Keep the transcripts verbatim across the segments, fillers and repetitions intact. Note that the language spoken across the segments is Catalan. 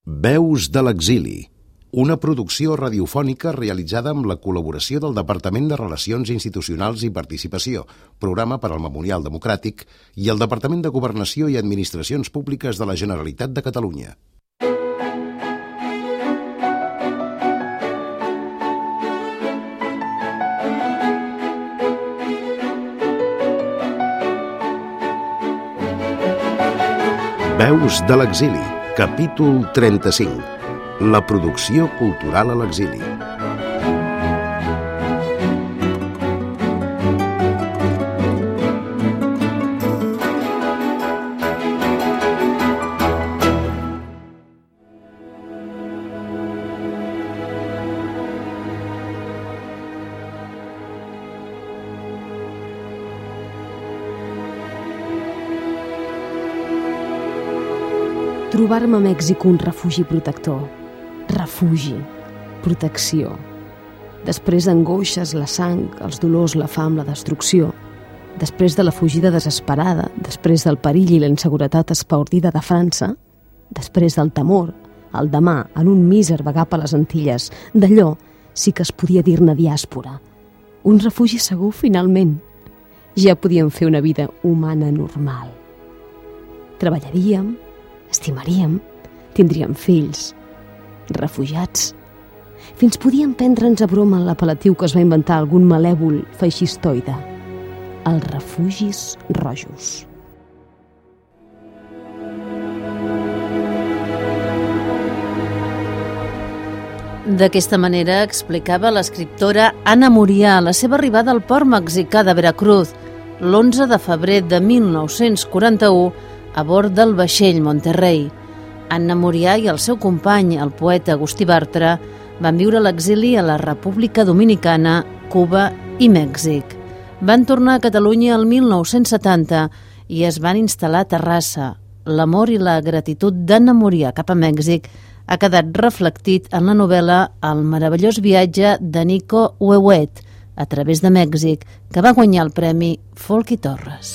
Veus de l'exili, una producció radiofònica realitzada amb la col·laboració del Departament de Relacions Institucionals i Participació, Programa per al Memorial Democràtic, i el Departament de Governació i Administracions Públiques de la Generalitat de Catalunya. Veus de l'exili, capítol trenta-cinc. La producció cultural a l'exili. Trobar-me a Mèxic un refugi protector. Refugi, protecció. Després d'angoixes, la sang, els dolors, la fam, la destrucció. Després de la fugida desesperada, després del perill i la inseguretat espaordida de França, després del temor, el demà, en un míser vagar per les Antilles, d'allò sí que es podia dir-ne diàspora. Un refugi segur, finalment. Ja podíem fer una vida humana normal. Treballaríem, estimaríem, tindríem fills, refugiats. Fins podíem prendre'ns a broma l'apel·latiu que es va inventar algun malèvol feixistoide, els refugis rojos. D'aquesta manera explicava l'escriptora Ana Murià la seva arribada al port mexicà de Veracruz l'onze de febrer de mil nou-cents quaranta-u a bord del vaixell Monterrey. Anna Murià i el seu company, el poeta Agustí Bartra, van viure a l'exili a la República Dominicana, Cuba i Mèxic. Van tornar a Catalunya el mil nou-cents setanta i es van instal·lar a Terrassa. L'amor i la gratitud d'Anna Murià cap a Mèxic ha quedat reflectit en la novel·la El meravellós viatge de Nico Huehuet, a través de Mèxic, que va guanyar el premi Folky Torres.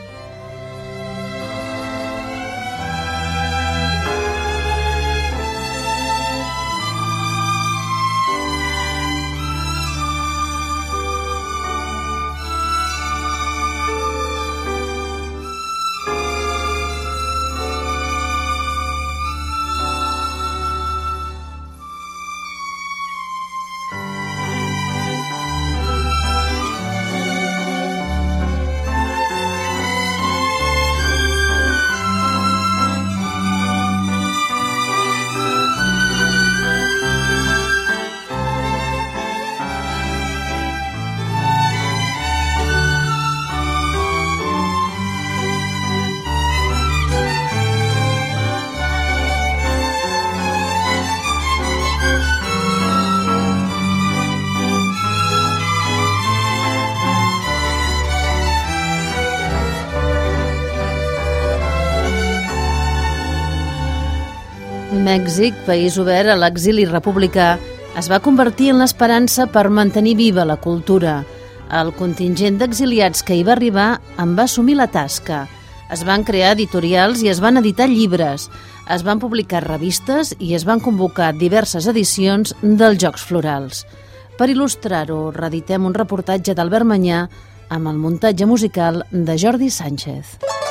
Mèxic, país obert a l'exili republicà, es va convertir en l'esperança per mantenir viva la cultura. El contingent d'exiliats que hi va arribar en va assumir la tasca. Es van crear editorials i es van editar llibres, es van publicar revistes i es van convocar diverses edicions dels Jocs Florals. Per il·lustrar-ho, reeditem un reportatge d'Albert Manyà amb el muntatge musical de Jordi Sánchez.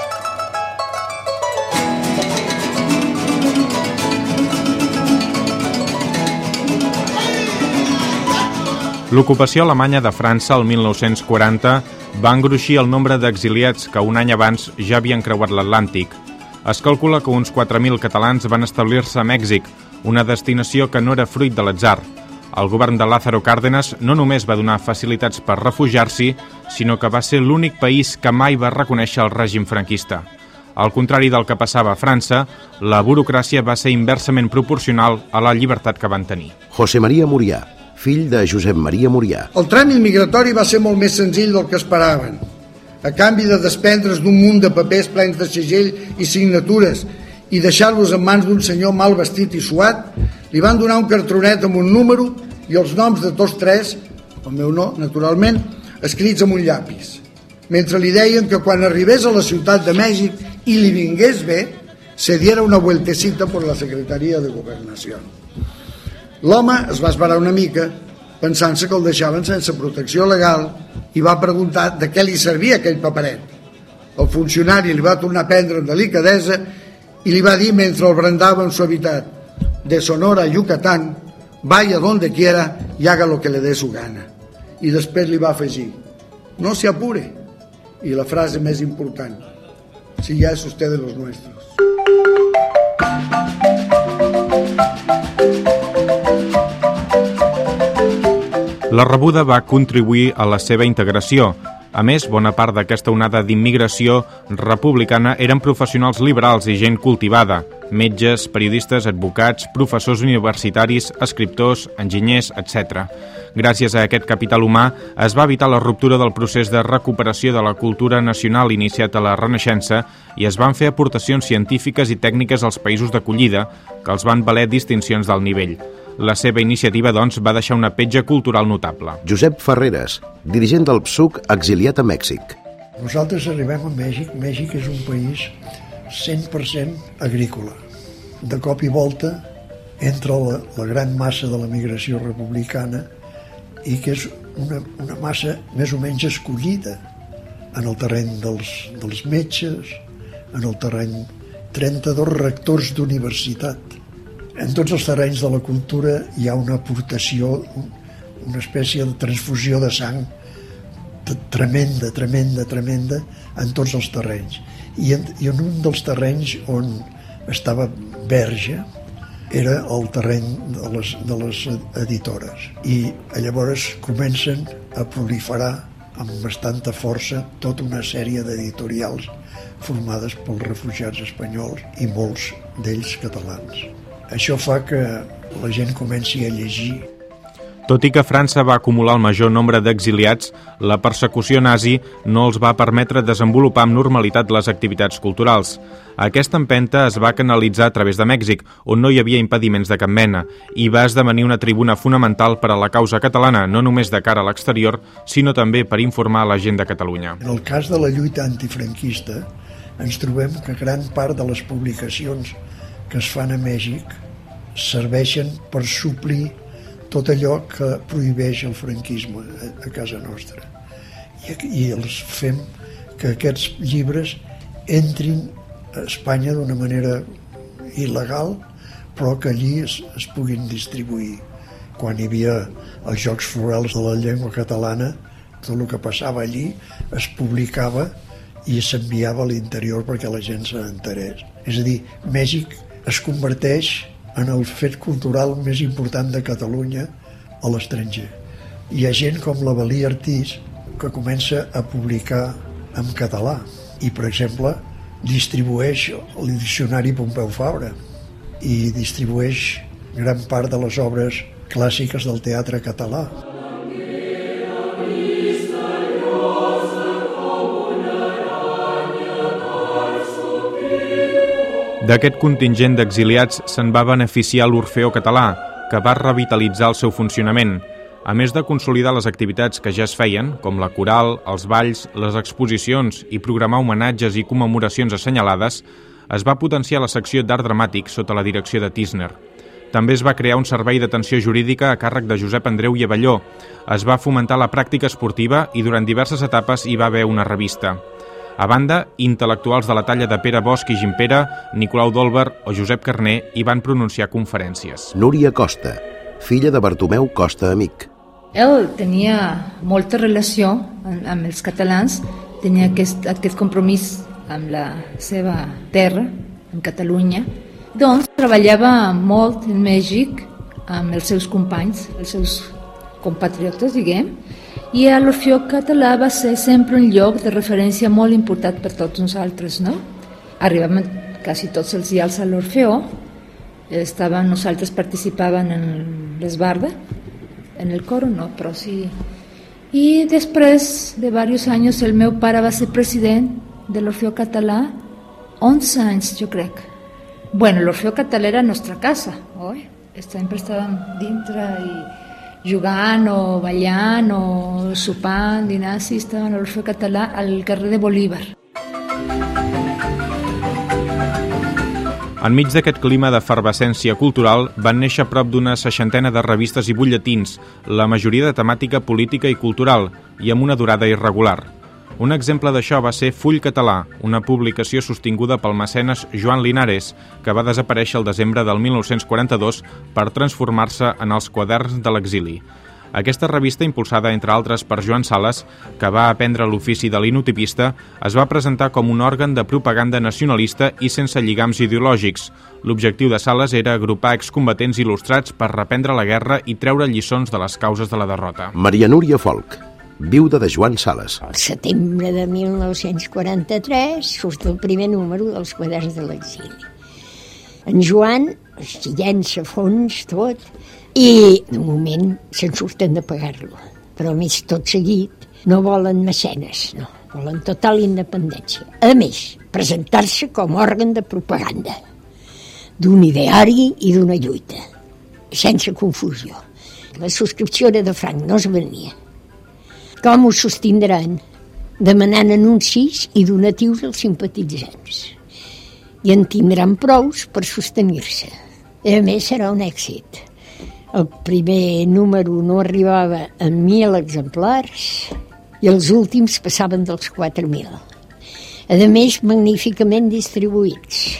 L'ocupació alemanya de França el mil nou-cents quaranta va engruixir el nombre d'exiliats que un any abans ja havien creuat l'Atlàntic. Es calcula que uns quatre mil catalans van establir-se a Mèxic, una destinació que no era fruit de l'atzar. El govern de Lázaro Cárdenas no només va donar facilitats per refugiar-s'hi, sinó que va ser l'únic país que mai va reconèixer el règim franquista. Al contrari del que passava a França, la burocràcia va ser inversament proporcional a la llibertat que van tenir. José María Murià, fill de Josep Maria Murià. El tràmit migratori va ser molt més senzill del que esperaven. A canvi de desprendre's d'un munt de papers plens de segell i signatures i deixar-los en mans d'un senyor mal vestit i suat, li van donar un cartronet amb un número i els noms de tots tres, el meu no, naturalment, escrits amb un llapis. Mentre li deien que quan arribés a la ciutat de Mèxic i li vingués bé, se diera una vueltecita por la Secretaria de Governació. L'home es va esperar una mica, pensant-se que el deixaven sense protecció legal, i va preguntar de què li servia aquell paperet. El funcionari li va tornar a prendre amb delicadesa i li va dir mentre el brandava en suavitat: de Sonora a Yucatán, vaya donde quiera y haga lo que le dé su gana. I després li va afegir: no se apure. I la frase més important: si ya es usted de los nuestros. La rebuda va contribuir a la seva integració. A més, bona part d'aquesta onada d'immigració republicana eren professionals liberals i gent cultivada: metges, periodistes, advocats, professors universitaris, escriptors, enginyers, etcètera. Gràcies a aquest capital humà es va evitar la ruptura del procés de recuperació de la cultura nacional iniciat a la Renaixença i es van fer aportacions científiques i tècniques als països d'acollida que els van valer distincions d'alt nivell. La seva iniciativa, doncs, va deixar una petja cultural notable. Josep Ferreres, dirigent del P S U C exiliat a Mèxic. Nosaltres arribem a Mèxic. Mèxic és un país cent per cent agrícola. De cop i volta entra la, la gran massa de la migració republicana i que és una, una massa més o menys escollida en el terreny dels, dels metges, en el terreny trenta-dos rectors d'universitat. En tots els terrenys de la cultura hi ha una aportació, una espècie de transfusió de sang tremenda, tremenda, tremenda en tots els terrenys. I en, i en un dels terrenys on estava verge era el terreny de les, de les editores. I llavors comencen a proliferar amb bastanta força tota una sèrie d'editorials formades pels refugiats espanyols i molts d'ells catalans. Això fa que la gent comenci a llegir. Tot i que França va acumular el major nombre d'exiliats, la persecució nazi no els va permetre desenvolupar amb normalitat les activitats culturals. Aquesta empenta es va canalitzar a través de Mèxic, on no hi havia impediments de cap mena, i va esdevenir una tribuna fonamental per a la causa catalana, no només de cara a l'exterior, sinó també per informar a la gent de Catalunya. En el cas de la lluita antifranquista, ens trobem que gran part de les publicacions que es fan a Mèxic serveixen per suplir tot allò que prohibeix el franquisme a, a casa nostra. I, I els fem que aquests llibres entrin a Espanya d'una manera il·legal, però que allí es, es puguin distribuir. Quan hi havia els Jocs Florals de la llengua catalana, tot el que passava allí es publicava i s'enviava a l'interior perquè la gent se n'enterés. És a dir, Mèxic es converteix en el fet cultural més important de Catalunya a l'estranger. Hi ha gent com la Valí Artís que comença a publicar en català i, per exemple, distribueix el diccionari Pompeu Fabra i distribueix gran part de les obres clàssiques del teatre català. D'aquest contingent d'exiliats se'n va beneficiar l'Orfeó Català, que va revitalitzar el seu funcionament. A més de consolidar les activitats que ja es feien, com la coral, els balls, les exposicions i programar homenatges i commemoracions assenyalades, es va potenciar la secció d'art dramàtic sota la direcció de Tisner. També es va crear un servei d'atenció jurídica a càrrec de Josep Andreu i Abelló. Es va fomentar la pràctica esportiva i durant diverses etapes hi va haver una revista. A banda, intel·lectuals de la talla de Pere Bosch i Gimpera, Nicolau d'Olwer o Josep Carner hi van pronunciar conferències. Núria Costa, filla de Bartomeu Costa Amic. Ell tenia molta relació amb els catalans, tenia aquest, aquest compromís amb la seva terra, en Catalunya. Doncs treballava molt en Mèxic amb els seus companys, els seus compatriotes, diguem, i a l'Orfeó Català va ser sempre un lloc de referència molt important per tots nosaltres, no? Arribàvem quasi tots els dies a l'Orfeó, estaven, nosaltres participàvem en l'esbarda, en el coro no, però sí. I després de diversos anys el meu pare va ser president de l'Orfeó Català, onze anys jo crec. Bueno, l'Orfeó Català era nostra casa, oi? Sempre estàvem dintre i jugant o ballant o sopant, dinant, sí, estàvem a l'Orfeó Català al carrer de Bolívar. Enmig d'aquest clima d'efervescència cultural van néixer prop d'una seixantena de revistes i butlletins, la majoria de temàtica política i cultural, i amb una durada irregular. Un exemple d'això va ser Full Català, una publicació sostinguda pel mecenes Joan Linares, que va desaparèixer el desembre del mil nou-cents quaranta-dos per transformar-se en els Quaderns de l'Exili. Aquesta revista, impulsada entre altres per Joan Sales, que va aprendre l'ofici de linotipista, es va presentar com un òrgan de propaganda nacionalista i sense lligams ideològics. L'objectiu de Sales era agrupar excombatents il·lustrats per reprendre la guerra i treure lliçons de les causes de la derrota. Maria Núria Folch, viuda de Joan Sales. Al setembre de mil nou-cents quaranta-tres surt el primer número dels Quaderns de l'Exili. En Joan s'hi llença a fons tot i, de moment, se'n surten de pagar-lo. Però, a més, tot seguit, no volen mecenes, no. Volen total independència. A més, presentar-se com a òrgan de propaganda d'un ideari i d'una lluita, sense confusió. La subscripció era de franc, no es venia. Com ho sostindran? Demanant anuncis i donatius als simpatitzants. I en tindran prous per sostenir-se. A més, serà un èxit. El primer número no arribava a mil exemplars i els últims passaven dels quatre mil. A més, magníficament distribuïts.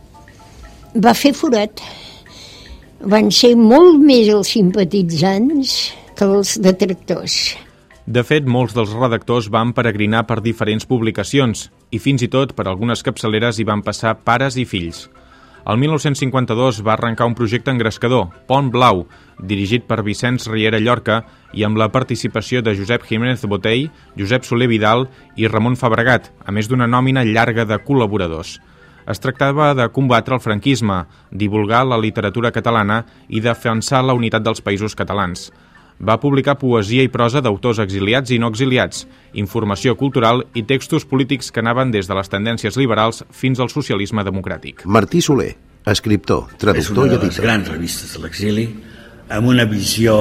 Va fer forat. Van ser molt més els simpatitzants que els detractors. De fet, molts dels redactors van peregrinar per diferents publicacions i fins i tot per algunes capçaleres hi van passar pares i fills. El mil nou-cents cinquanta-dos va arrencar un projecte engrescador, Pont Blau, dirigit per Vicenç Riera Llorca i amb la participació de Josep Jiménez Botey, Josep Soler Vidal i Ramon Fabregat, a més d'una nòmina llarga de col·laboradors. Es tractava de combatre el franquisme, divulgar la literatura catalana i defensar la unitat dels països catalans. Va publicar poesia i prosa d'autors exiliats i no exiliats, informació cultural i textos polítics que anaven des de les tendències liberals fins al socialisme democràtic. Martí Soler, escriptor, traductor i editor. És una de les grans revistes de l'exili, amb una visió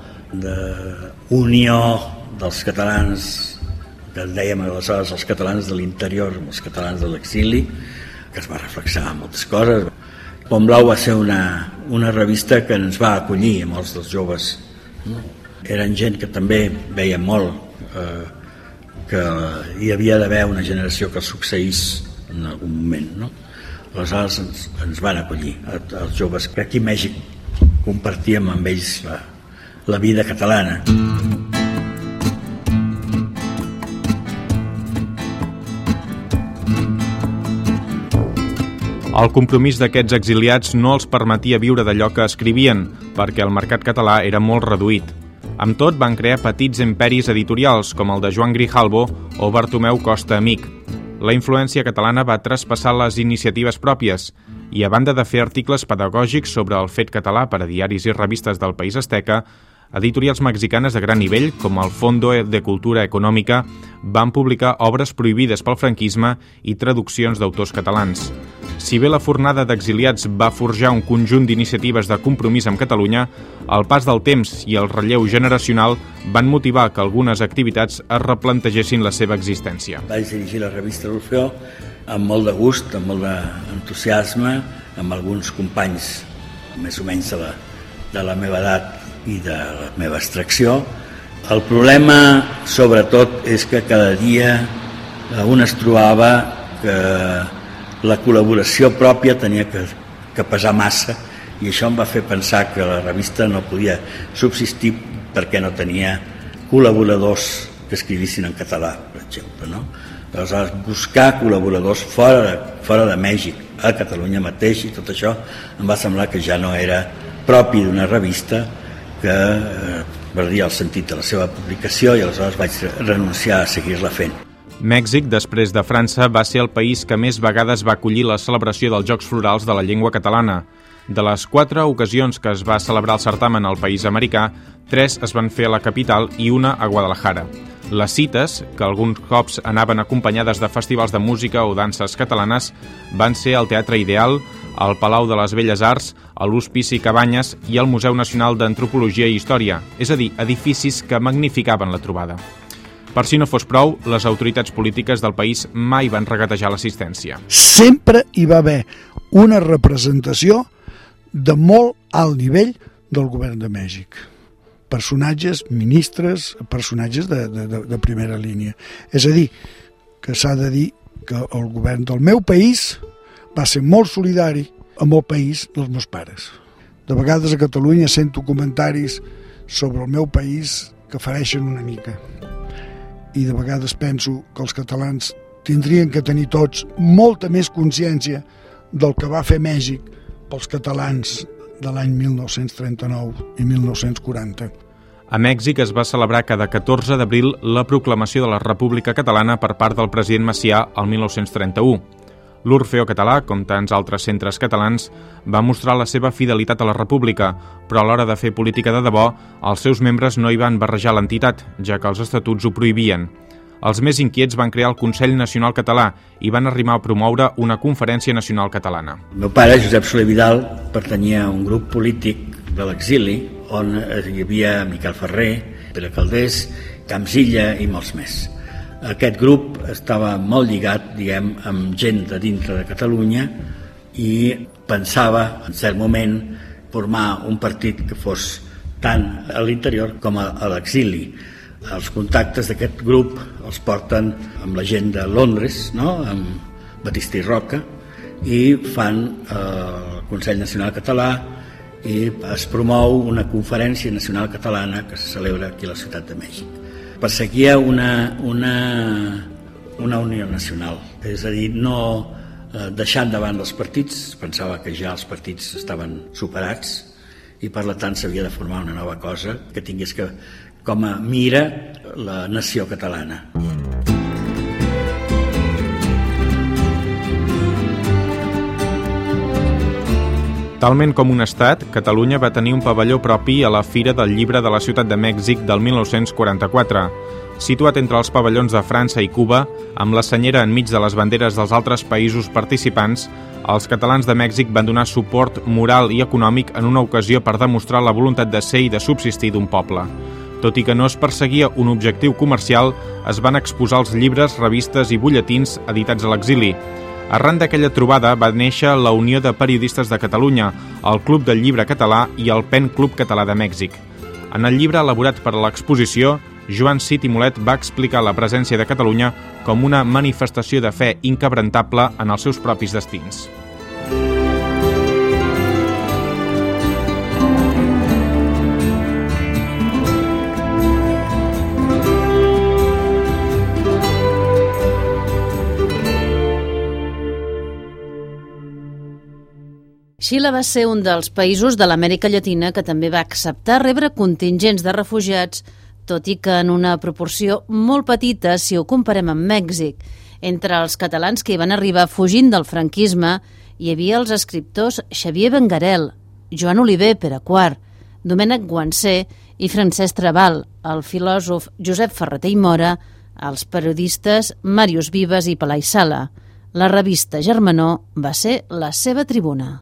d'unió dels catalans, que dèiem aleshores els catalans de l'interior, els catalans de l'exili, que es va reflexar en moltes coses. Pont Blau va ser una, una revista que ens va acollir a molts dels joves. Eren gent que també veia molt eh, que hi havia d'haver una generació que succeís en algun moment, no? Aleshores ens, ens van acollir els joves que aquí a Mèxic compartíem amb ells la, la vida catalana. El compromís d'aquests exiliats no els permetia viure d'allò que escrivien, perquè el mercat català era molt reduït. Amb tot, van crear petits imperis editorials, com el de Joan Grijalbo o Bartomeu Costa Amic. La influència catalana va traspassar les iniciatives pròpies i, a banda de fer articles pedagògics sobre el fet català per a diaris i revistes del País Azteca, editorials mexicanes de gran nivell, com el Fondo de Cultura Econòmica, van publicar obres prohibides pel franquisme i traduccions d'autors catalans. Si bé la fornada d'exiliats va forjar un conjunt d'iniciatives de compromís amb Catalunya, el pas del temps i el relleu generacional van motivar que algunes activitats es replantegessin la seva existència. Vaig dirigir la revista L'Orfeó amb molt de gust, amb molt d'entusiasme, amb alguns companys més o menys de la, de la meva edat i de la meva extracció. El problema, sobretot, és que cada dia un es trobava que la col·laboració pròpia tenia que, que pesar massa i això em va fer pensar que la revista no podia subsistir perquè no tenia col·laboradors que escrivissin en català, per exemple, no? Aleshores, buscar col·laboradors fora de, fora de Mèxic, a Catalunya mateix, i tot això em va semblar que ja no era propi d'una revista que eh, perdia el sentit de la seva publicació i aleshores vaig renunciar a seguir-la fent. Mèxic, després de França, va ser el país que més vegades va acollir la celebració dels Jocs Florals de la llengua catalana. De les quatre ocasions que es va celebrar el certamen al país americà, tres es van fer a la capital i una a Guadalajara. Les cites, que alguns cops anaven acompanyades de festivals de música o danses catalanes, van ser al Teatre Ideal, al Palau de les Belles Arts, a l'Hospici Cabanyes i al Museu Nacional d'Antropologia i Història, és a dir, edificis que magnificaven la trobada. Per si no fos prou, les autoritats polítiques del país mai van regatejar l'assistència. Sempre hi va haver una representació de molt alt nivell del govern de Mèxic. Personatges, ministres, personatges de, de, de primera línia. És a dir, que s'ha de dir que el govern del meu país va ser molt solidari amb el país dels meus pares. De vegades a Catalunya sento comentaris sobre el meu país que fereixen una mica. I de vegades penso que els catalans tindrien que tenir tots molta més consciència del que va fer Mèxic pels catalans de l'any mil nou-cents trenta-nou i mil nou-cents quaranta. A Mèxic es va celebrar cada catorze d'abril la proclamació de la República Catalana per part del president Macià el mil nou-cents trenta-u. L'Orfeó Català, com tants altres centres catalans, va mostrar la seva fidelitat a la República, però a l'hora de fer política de debò, els seus membres no hi van barrejar l'entitat, ja que els estatuts ho prohibien. Els més inquiets van crear el Consell Nacional Català i van arrimar a promoure una Conferència Nacional Catalana. El meu pare, Josep Soler Vidal, pertanyia a un grup polític de l'exili on hi havia Miquel Ferrer, Pere Calders, Camsilla i molts més. Aquest grup estava molt lligat, diguem, amb gent de dintre de Catalunya i pensava, en cert moment, formar un partit que fos tant a l'interior com a l'exili. Els contactes d'aquest grup els porten amb la gent de Londres, no? Amb Batista i Roca, i fan eh, el Consell Nacional Català i es promou una conferència nacional catalana que se celebra aquí a la Ciutat de Mèxic. Perseguia una, una, una unió nacional, és a dir, no eh, deixant davant els partits, pensava que ja els partits estaven superats i per tant s'havia de formar una nova cosa que tingués que, com a mira la nació catalana. Talment com un estat, Catalunya va tenir un pavelló propi a la Fira del Llibre de la Ciutat de Mèxic del mil nou-cents quaranta-quatre. Situat entre els pavellons de França i Cuba, amb la senyera enmig de les banderes dels altres països participants, els catalans de Mèxic van donar suport moral i econòmic en una ocasió per demostrar la voluntat de ser i de subsistir d'un poble. Tot i que no es perseguia un objectiu comercial, es van exposar els llibres, revistes i butlletins editats a l'exili. Arran d'aquella trobada va néixer la Unió de Periodistes de Catalunya, el Club del Llibre Català i el Pen Club Català de Mèxic. En el llibre elaborat per a l'exposició, Joan Cid i Molet va explicar la presència de Catalunya com una manifestació de fe inquebrantable en els seus propis destins. Xile va ser un dels països de l'Amèrica Llatina que també va acceptar rebre contingents de refugiats, tot i que en una proporció molt petita si ho comparem amb Mèxic. Entre els catalans que hi van arribar fugint del franquisme hi havia els escriptors Xavier Benguerel, Joan Oliver, Pere Quart, Domènec Guansé i Francesc Trabal, el filòsof Josep Ferrater i Mora, els periodistes Màrius Vives i Pelai Sala. La revista Germanor va ser la seva tribuna.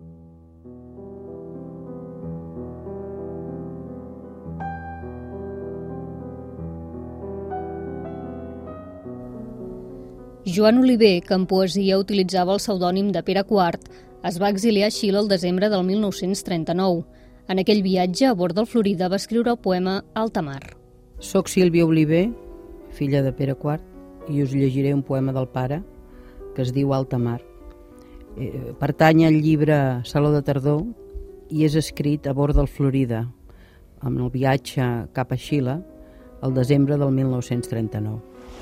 Joan Oliver, que en poesia utilitzava el pseudònim de Pere Quart, es va exiliar a Xile el desembre del mil nou-cents trenta-nou. En aquell viatge, a bord del Florida, va escriure el poema Alta Mar. Soc Sílvia Oliver, filla de Pere Quart, i us llegiré un poema del pare que es diu Alta Mar. Eh, pertany al llibre Saló de Tardor i és escrit a bord del Florida, amb el viatge cap a Xile, el desembre del mil nou-cents trenta-nou.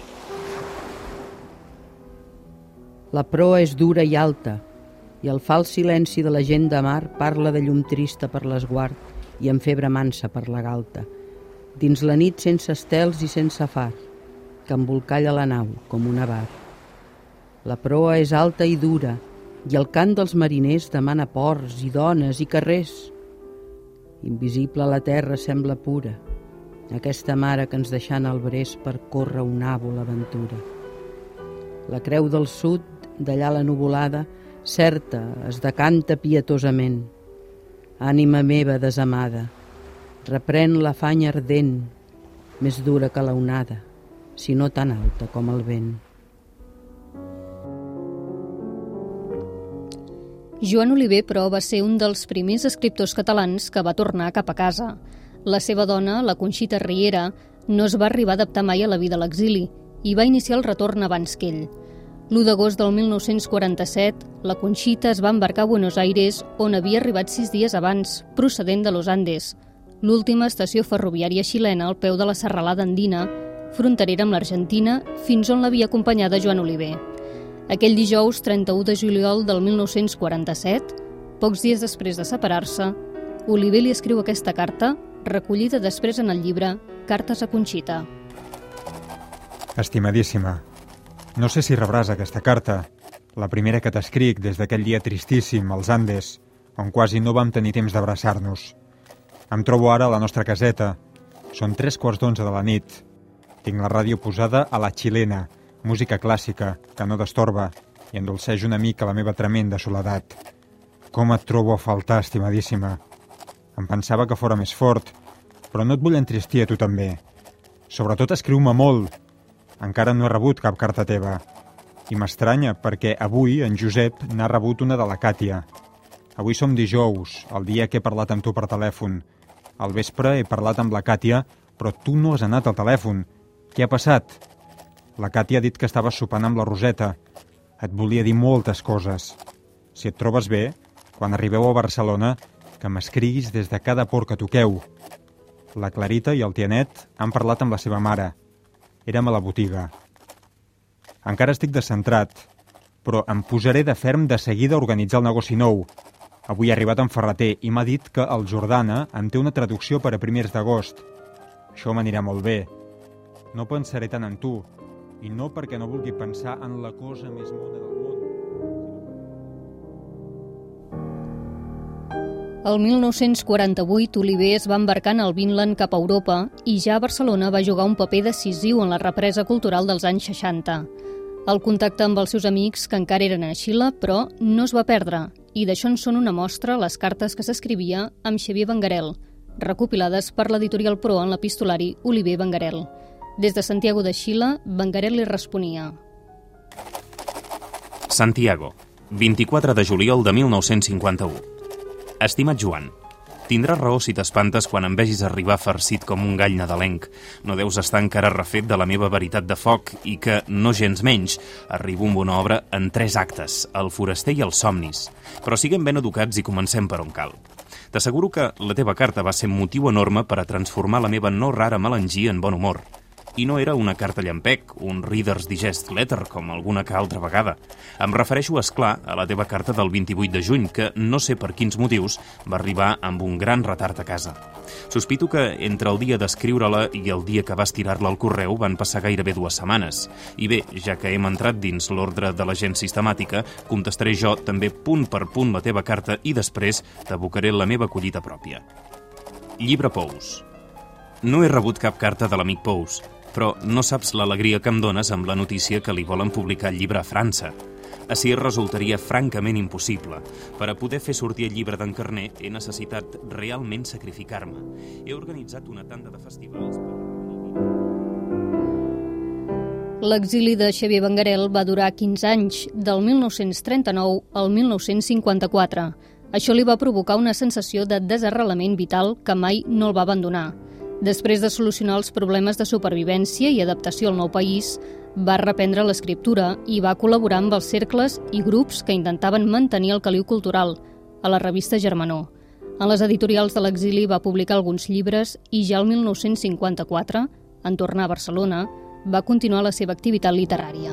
La proa és dura i alta, i el fals silenci de la gent de mar parla de llum trista per l'esguard i amb febre mansa per la galta, dins la nit sense estels i sense far, que embolcalla la nau com una bar. La proa és alta i dura, i el cant dels mariners demana ports i dones i carrers. Invisible la terra sembla pura, aquesta mare que ens deixant al brés per córrer una àvola aventura. La creu del sud, d'allà la nuvolada, certa, es decanta pietosament. Ànima meva desamada, reprèn l'afany ardent, més dura que la onada, si no tan alta com el vent. Joan Oliver, però, va ser un dels primers escriptors catalans que va tornar cap a casa. La seva dona, la Conxita Riera, no es va arribar a adaptar mai a la vida a l'exili i va iniciar el retorn abans que ell. l'u d'agost del mil nou-cents quaranta-set, la Conxita es va embarcar a Buenos Aires, on havia arribat sis dies abans, procedent de Los Andes, l'última estació ferroviària xilena al peu de la serralada andina, fronterera amb l'Argentina, fins on l'havia acompanyada Joan Oliver. Aquell dijous, trenta-u de juliol del mil nou-cents quaranta-set, pocs dies després de separar-se, Oliver li escriu aquesta carta, recollida després en el llibre Cartes a Conxita. Estimadíssima, no sé si rebràs aquesta carta, la primera que t'escric des d'aquell dia tristíssim als Andes, on quasi no vam tenir temps d'abraçar-nos. Em trobo ara a la nostra caseta. Són tres quarts d'onze de la nit. Tinc la ràdio posada a la xilena, música clàssica, que no destorba, i endolceix una mica la meva tremenda soledat. Com et trobo a faltar, estimadíssima. Em pensava que fora més fort, però no et vull entristir a tu també. Sobretot escriu-me molt. Encara no he rebut cap carta teva. I m'estranya perquè avui en Josep n'ha rebut una de la Càtia. Avui som dijous, el dia que he parlat amb tu per telèfon. Al vespre he parlat amb la Càtia, però tu no has anat al telèfon. Què ha passat? La Càtia ha dit que estaves sopant amb la Roseta. Et volia dir moltes coses. Si et trobes bé, quan arribeu a Barcelona, que m'escriguis des de cada port que toqueu. La Clarita i el tianet han parlat amb la seva mare. Érem a la botiga. Encara estic descentrat, però em posaré de ferm de seguida a organitzar el negoci nou. Avui ha arribat en Ferreter i m'ha dit que el Jordana en té una traducció per a primers d'agost. Això m'anirà molt bé. No pensaré tant en tu, i no perquè no vulgui pensar en la cosa més mona del món. El mil nou-cents quaranta-vuit, Oliver es va embarcar en el Vinland cap a Europa i ja a Barcelona va jugar un paper decisiu en la represa cultural dels anys seixanta. El contacte amb els seus amics, que encara eren a Xile, però no es va perdre, i d'això en són una mostra les cartes que s'escrivia amb Xavier Benguerel, recopilades per l'editorial Proa en l'epistolari Oliver Benguerel. Des de Santiago de Xile, Benguerel li responia: Santiago, vint-i-quatre de juliol de mil nou-cents cinquanta-u. Estimat Joan, tindràs raó si t'espantes quan em vegis arribar farcit com un gall nadalenc. No deus estar encara refet de la meva veritat de foc i que, no gens menys, arribo amb una obra en tres actes, El foraster i els somnis. Però siguem ben educats i comencem per on cal. T'asseguro que la teva carta va ser motiu enorme per a transformar la meva no rara melangia en bon humor. I no era una carta llampec, un Reader's Digest Letter, com alguna que altra vegada. Em refereixo, esclar, a la teva carta del vint-i-vuit de juny, que, no sé per quins motius, va arribar amb un gran retard a casa. Sospito que entre el dia d'escriure-la i el dia que vas tirar-la al correu van passar gairebé dues setmanes. I bé, ja que hem entrat dins l'ordre de la gent sistemàtica, contestaré jo també punt per punt la teva carta i després t'abocaré la meva collita pròpia. Llibre Pous. No he rebut cap carta de l'amic Pous, però no saps l'alegria que em dones amb la notícia que li volen publicar el llibre a França. Així resultaria francament impossible. Per a poder fer sortir el llibre d'en Carner he necessitat realment sacrificar-me. He organitzat una tanda de festivals... L'exili de Xavier Benguerel va durar quinze anys, del mil nou-cents trenta-nou al mil nou-cents cinquanta-quatre. Això li va provocar una sensació de desarrelament vital que mai no el va abandonar. Després de solucionar els problemes de supervivència i adaptació al nou país, va reprendre l'escriptura i va col·laborar amb els cercles i grups que intentaven mantenir el caliu cultural, a la revista Germanor. En les editorials de l'exili va publicar alguns llibres i ja el mil nou-cents cinquanta-quatre, en tornar a Barcelona, va continuar la seva activitat literària.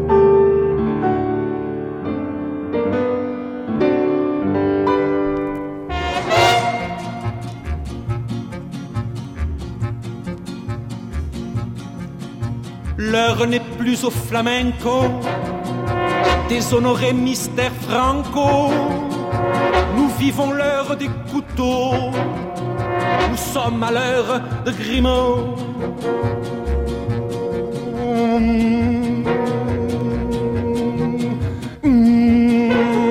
L'heure n'est plus au flamenco, déshonoré mystère franco. Nous vivons l'heure des couteaux, nous sommes à l'heure de Grimaud. Mmh. Mmh.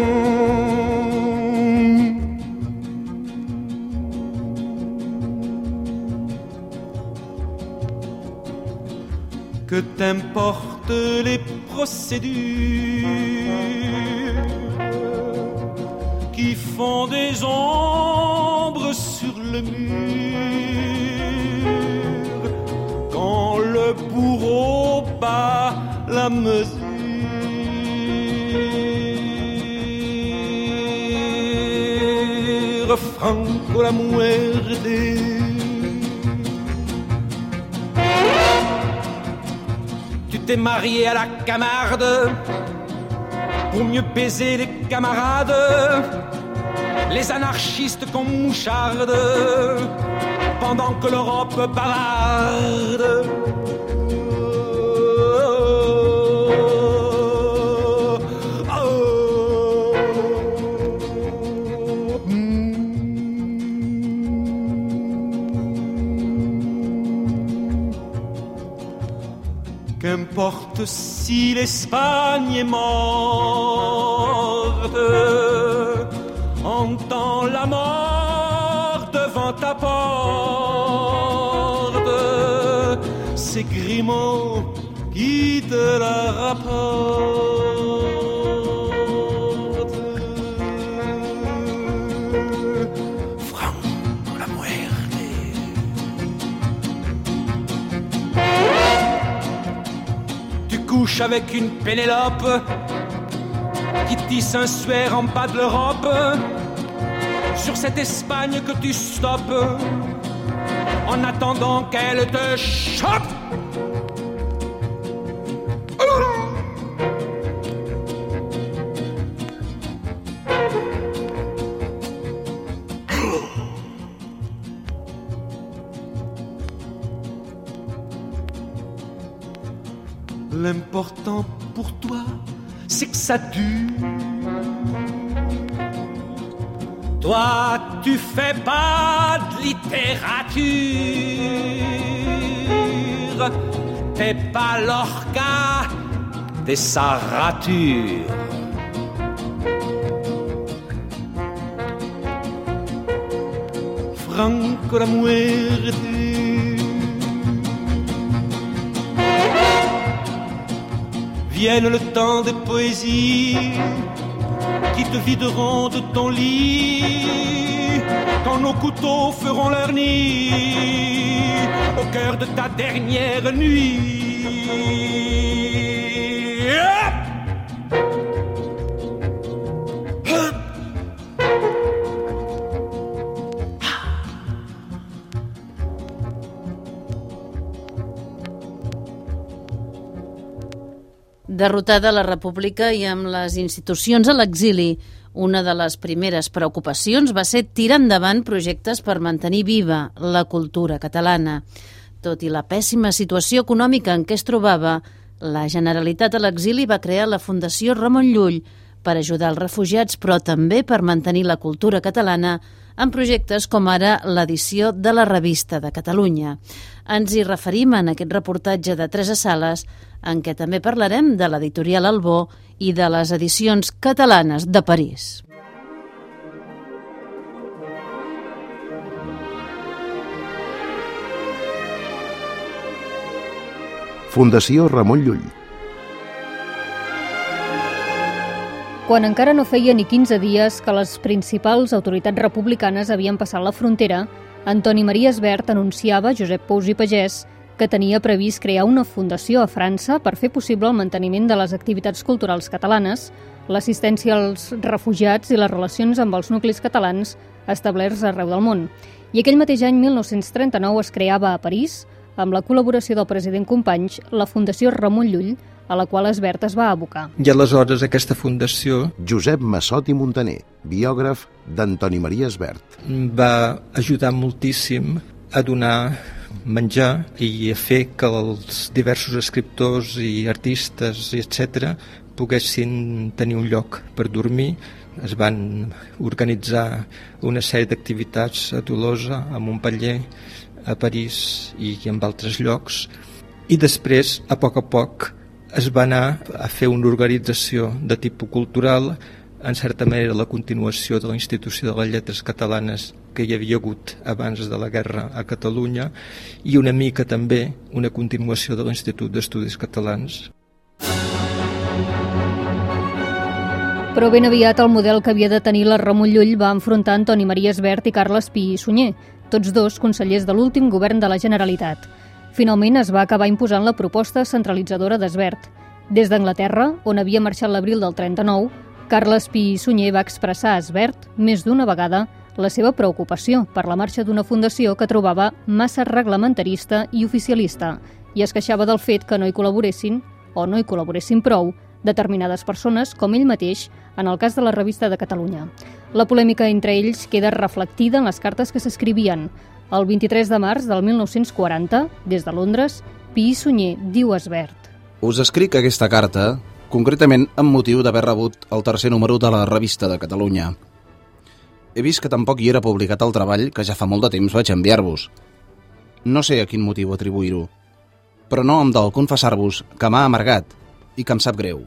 Que t'importent les procédures, font des ombres sur le mur quand le bourreau bat la mesure. Franco la muerte. Tu t'es marié à la Camarde pour mieux baiser les camarades, les anarchistes qu'on moucharde pendant que l'Europe bavarde. Qu'importe si l'Espagne est morte, entends la mort devant ta porte, c'est Grimaud qui te la rapporte. Franco la muerte. Tu couches avec une Pénélope qui tisse un suaire en bas de l'Europe sur cette Espagne que tu stoppes en attendant qu'elle te chope. L'important pour toi, c'est que ça dure. Toi, tu fais pas de littérature. T'es pas Lorca, t'es sa rature. Franco la muerte. Vienne le temps des poésies qui te videront de ton lit, quand nos couteaux feront leur nid au cœur de ta dernière nuit. Derrotada la República i amb les institucions a l'exili, una de les primeres preocupacions va ser tirar endavant projectes per mantenir viva la cultura catalana. Tot i la pèssima situació econòmica en què es trobava, la Generalitat a l'exili va crear la Fundació Ramon Llull per ajudar els refugiats, però també per mantenir la cultura catalana en projectes com ara l'edició de la Revista de Catalunya. Ens hi referim en aquest reportatge de Teresa Sales, en què també parlarem de l'editorial Albó i de les edicions catalanes de París. Fundació Ramon Llull. Quan encara no feia ni quinze dies que les principals autoritats republicanes havien passat la frontera, Antoni Maria Esbert anunciava a Josep Pous i Pagès que tenia previst crear una fundació a França per fer possible el manteniment de les activitats culturals catalanes, l'assistència als refugiats i les relacions amb els nuclis catalans establerts arreu del món. I aquell mateix any, mil nou-cents trenta-nou, es creava a París, amb la col·laboració del president Companys, la Fundació Ramon Llull, a la qual Esbert es va abocar. I aleshores aquesta fundació... Josep Massot i Montaner, biògraf d'Antoni Maria Esbert. Va ajudar moltíssim a donar menjar i a fer que els diversos escriptors i artistes, etcètera, poguessin tenir un lloc per dormir. Es van organitzar una sèrie d'activitats a Tolosa, a Montpeller, a París i en altres llocs. I després, a poc a poc, es va anar a fer una organització de tipus cultural, en certa manera la continuació de la Institució de les Lletres Catalanes que hi havia hagut abans de la guerra a Catalunya i una mica també una continuació de l'Institut d'Estudis Catalans. Però ben aviat el model que havia de tenir la Ramon Llull va enfrontar Antoni Maria Esbert i Carles Pi i Sunyer, tots dos consellers de l'últim govern de la Generalitat. Finalment es va acabar imposant la proposta centralitzadora d'Esbert. Des d'Anglaterra, on havia marxat l'abril del trenta-nou, Carles Pi i Sunyer va expressar a Esbert més d'una vegada la seva preocupació per la marxa d'una fundació que trobava massa reglamentarista i oficialista i es queixava del fet que no hi col·laboressin, o no hi col·laboressin prou, determinades persones, com ell mateix, en el cas de la Revista de Catalunya. La polèmica entre ells queda reflectida en les cartes que s'escrivien. El vint-i-tres de març del mil nou-cents quaranta, des de Londres, Pi i Sunyer diu a Esbert: Us escric aquesta carta, concretament amb motiu d'haver rebut el tercer número de la Revista de Catalunya. He vist que tampoc hi era publicat el treball que ja fa molt de temps vaig enviar-vos. No sé a quin motiu atribuir-ho, però no em dol confessar-vos que m'ha amargat i que em sap greu.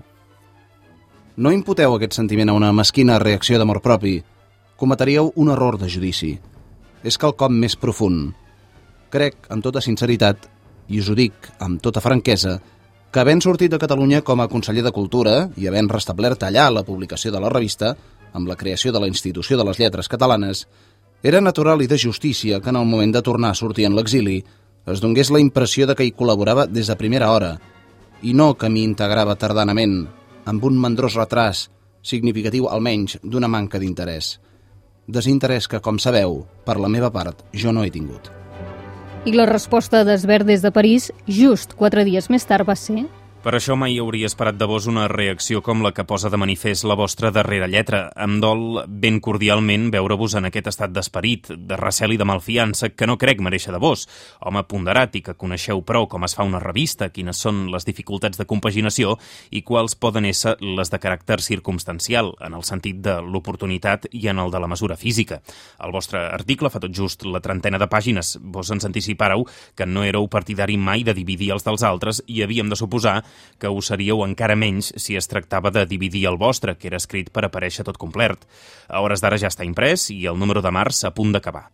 No imputeu aquest sentiment a una mesquina reacció d'amor propi. Cometríeu un error de judici. És quelcom més profund. Crec, amb tota sinceritat, i us ho dic amb tota franquesa, que havent sortit de Catalunya com a conseller de Cultura i havent restablert allà la publicació de la revista, amb la creació de la Institució de les Lletres Catalanes, era natural i de justícia que en el moment de tornar a sortir en l'exili es donés la impressió de que hi col·laborava des de primera hora i no que m'hi integrava tardanament, amb un mandrós retras, significatiu almenys d'una manca d'interès. Desinterès que, com sabeu, per la meva part, jo no he tingut. I la resposta d'Esbert des de París, just quatre dies més tard, va ser: Per això mai hauria esperat de vos una reacció com la que posa de manifest la vostra darrera lletra. Em dol ben cordialment veure-vos en aquest estat d'esperit, de recel i de malfiança, que no crec mereixer de vos. Home ponderat i que coneixeu prou com es fa una revista, quines són les dificultats de compaginació i quals poden ésser les de caràcter circumstancial, en el sentit de l'oportunitat i en el de la mesura física. El vostre article fa tot just la trentena de pàgines. Vos ens anticipareu que no éreu partidari mai de dividir els dels altres i havíem de suposar que ho seríeu encara menys si es tractava de dividir el vostre, que era escrit per aparèixer tot complet. A hores d'ara ja està imprès i el número de març a punt d'acabar.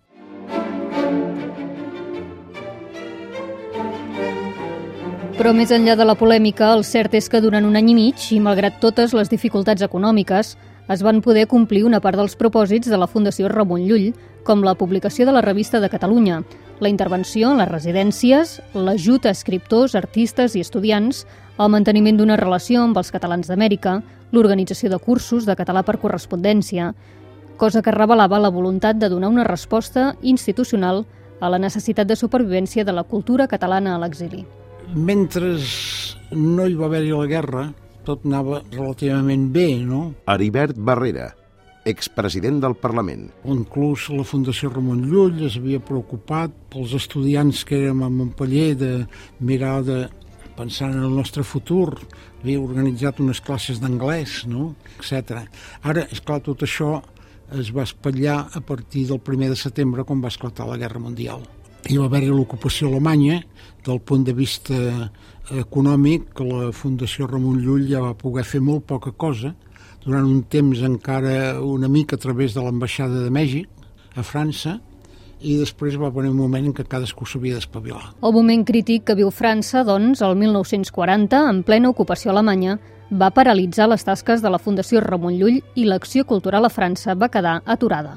Però més enllà de la polèmica, el cert és que durant un any i mig, i malgrat totes les dificultats econòmiques, es van poder complir una part dels propòsits de la Fundació Ramon Llull, com la publicació de la Revista de Catalunya, la intervenció en les residències, l'ajut a escriptors, artistes i estudiants, el manteniment d'una relació amb els catalans d'Amèrica, l'organització de cursos de català per correspondència, cosa que revelava la voluntat de donar una resposta institucional a la necessitat de supervivència de la cultura catalana a l'exili. Mentre no hi va haver-hi la guerra, tot anava relativament bé, no? Heribert Barrera, expresident del Parlament. Inclús la Fundació Ramon Llull es havia preocupat pels estudiants que érem a Montpellier de mirar de pensant en el nostre futur, havia organitzat unes classes d'anglès, no? etcètera. Ara, esclar, tot això es va espatllar a partir del primer de setembre, quan va esclatar la Guerra Mundial. Hi va haver-hi l'ocupació alemanya. Del punt de vista econòmic, la Fundació Ramon Llull ja va poder fer molt poca cosa, durant un temps encara una mica a través de l'ambaixada de Mèxic, a França, i després va venir un moment en què cadascú s'havia d'espavilar. El moment crític que viu França, doncs, el mil nou-cents quaranta, en plena ocupació alemanya, va paralitzar les tasques de la Fundació Ramon Llull i l'acció cultural a França va quedar aturada.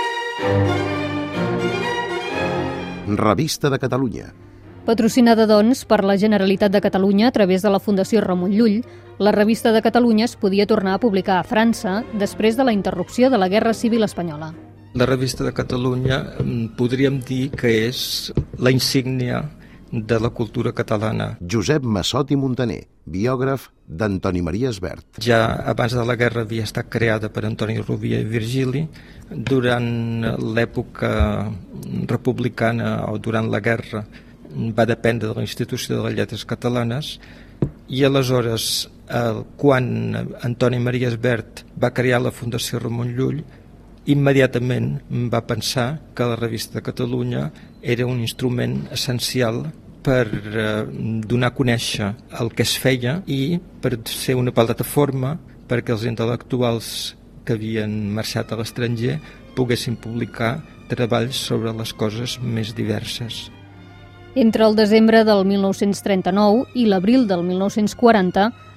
Revista de Catalunya. Patrocinada, doncs, per la Generalitat de Catalunya a través de la Fundació Ramon Llull, la Revista de Catalunya es podia tornar a publicar a França després de la interrupció de la Guerra Civil Espanyola. La Revista de Catalunya podríem dir que és la insígnia de la cultura catalana. Josep Massot i Montaner, biògraf d'Antoni Maria Esbert. Ja abans de la guerra havia estat creada per Antoni Rovira i Virgili. Durant l'època republicana o durant la guerra va dependre de la Institució de les Lletres Catalanes i aleshores, quan Antoni Maria Esbert va crear la Fundació Ramon Llull, immediatament va pensar que la Revista de Catalunya era un instrument essencial per donar a conèixer el que es feia i per ser una plataforma perquè els intel·lectuals que havien marxat a l'estranger poguessin publicar treballs sobre les coses més diverses. Entre el desembre del mil nou-cents trenta-nou i l'abril del mil nou-cents quaranta,